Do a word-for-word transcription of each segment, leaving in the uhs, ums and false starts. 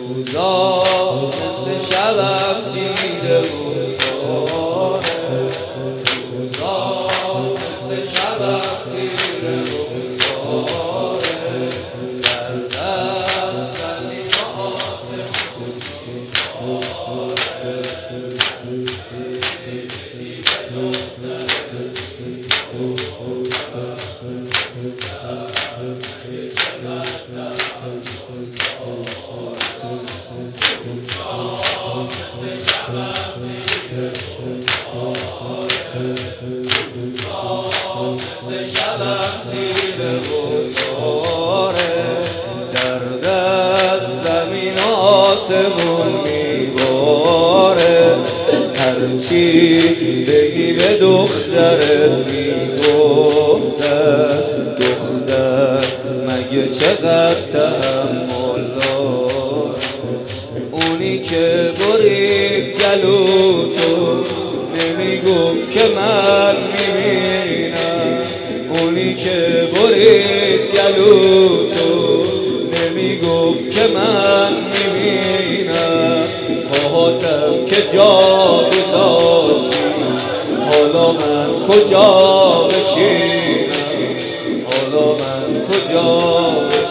روزا مثل شبم تیره و تاره، روزا مثل شبم تیره و تاره، در دست زمین و آسمون مثل شبم تیره و تاره، در دست زمین و آسمون میباره. هرچی بگی به دخترت میگفتن، دختر مگه چقدر تحمل داره. اونی که برید گلوتو نمیگفت که من میبینم، اونی که برید گلوتو نمیگفت که من میبینم. پاهاتم که جا گذاشتی حالا من کجا بشینم، حالا من کجا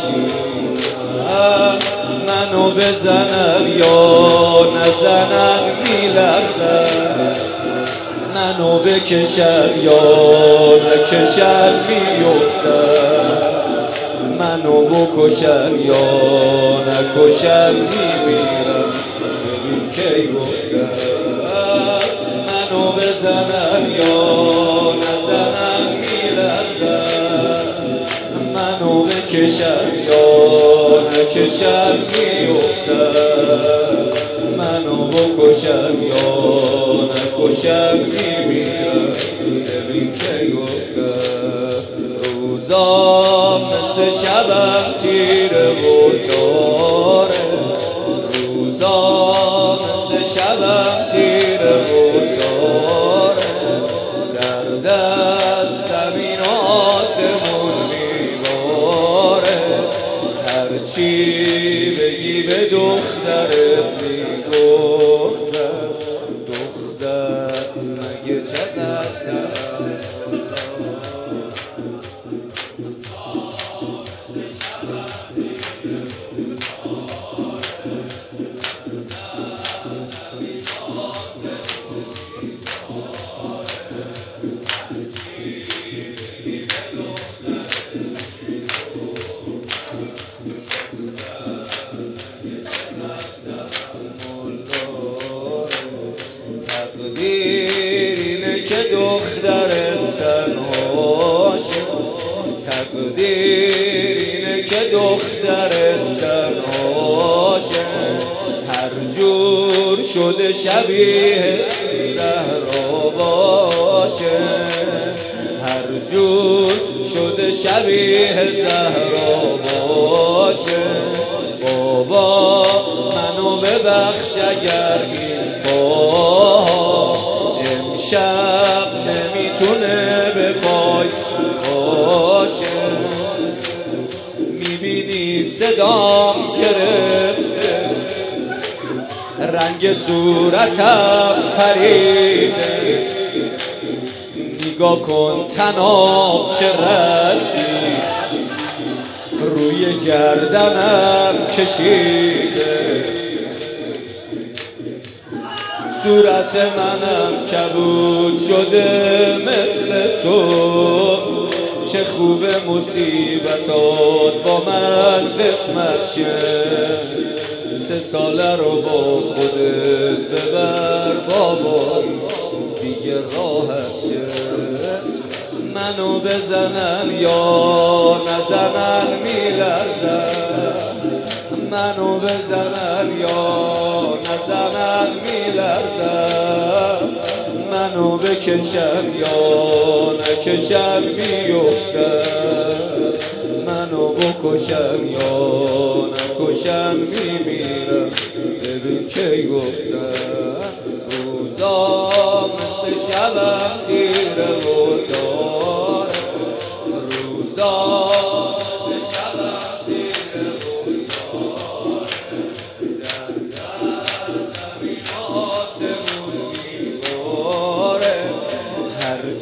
بشینم. منو بزنن یا نزنن میلرزن، منو بکشن یا نکشن میفتن، منو بکشن یا نکشن میمیرم. ببین کی گفتن منو بزنن یا نزنن میلرزن، منو بکشن یا نکشن میفتن، منو بکشن یا نکشن میمیرم. ببین کی گفتن روزا مثل شبم تیره و تاره، روزا مثل شبم تیره و تاره، در دست زمین و آسمون میباره. هرچی بگی به دخترت میگفتن، دختر مگه چقدر تحمل تقدیر اینه که دخترت تنها شه، تقدیر اینه که دخترت تنها شه. هر جور شده شبیه زهرا باشه، هر جور شده شبیه زهرا باشه. بابا منو ببخش اگر این پاها امشب نمیتونه به پای باشه. میبینی صدام گرفته، رنگ صورتم پریده، نگاه کن طناب چه رنگی روی گردنم کشیده. صورت منم کبود شده مثل تو، چه خوب مصیبتات با من قسمت شه. سه ساله رو با خودت ببر بابا دیگه راحت شه. منو بزنن یا نزنن میلرزن، منو بزنن یا نزنن میلرزن، منو بکشن یا نکشن میفتن، منو بکشن یا نکشن میمیرم. ببین کی گفتن روزا مثل شبم تیره و تاره، روزا مثل شبم تیره و تاره.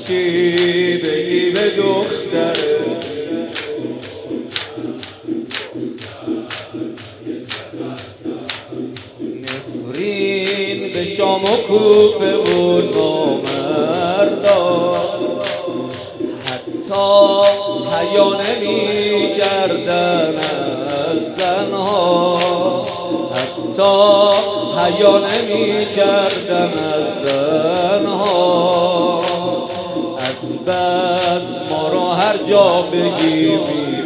هرچی بگی به دختره نفرین به شام و کوفه بود نامردا حتی حیا نمی کردن از زنها حتی حیا نمی کردن از زنها از بس ما رو هر جا بگی می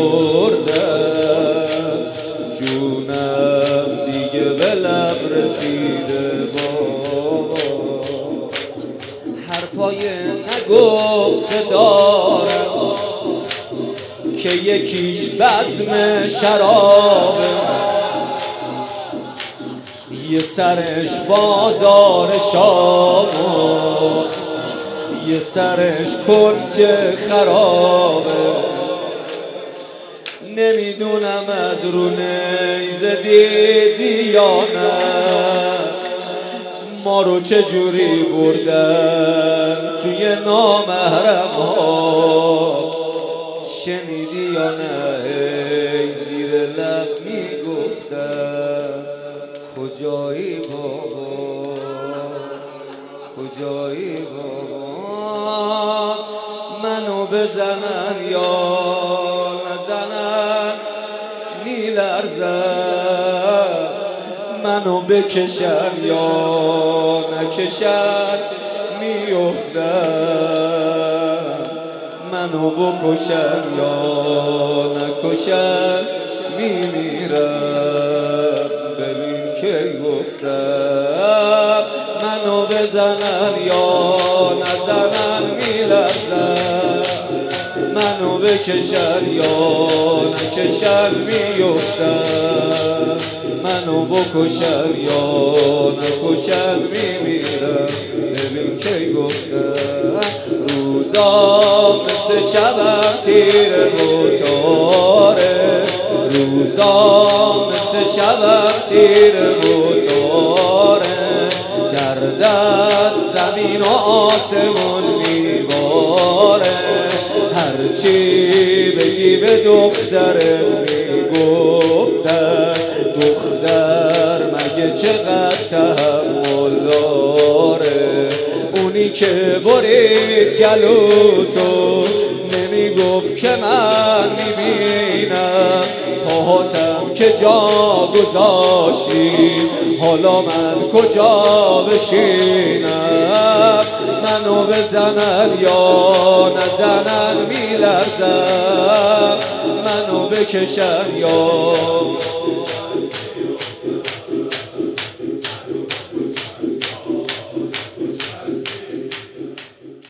بردن جونم دیگه به لب رسیده بابا حرفای نگفته دارم که یکیش بزم شرابه یه سرش بازار شامو یه سرش کنج خرابه نمیدونم از رو نیزه دیدی یا نه ما رو چجوری بردن توی نامحرم ها شنیدی یا نه زیر لب میگفتن کجایی بابا کجایی بابا منو بزنن یا نزنن میلرزن منو بکشن یا نکشن میافتن منو بکشن یا نکشن میمیرم ببین که گفتم منو بزنن یا نزنن میلرزن منو بکشن یا نکشن میافتن منو بکشن یا نکشن میمیرم ببین که گفتم روزا مثل شبم تیره و تاره روزا مثل شبم تیره و تاره درد از زمین و آسمون میباره هرچی بگی به دختره میگفتن دختر مگه چقدر تحمل داره اونی که برید گلوتو نمیگفت که من میبینم پاهاتم که جا گذاشتی حالا من کجا بشینم منو بزنن یا نزنن میلرزم منو بکشن یا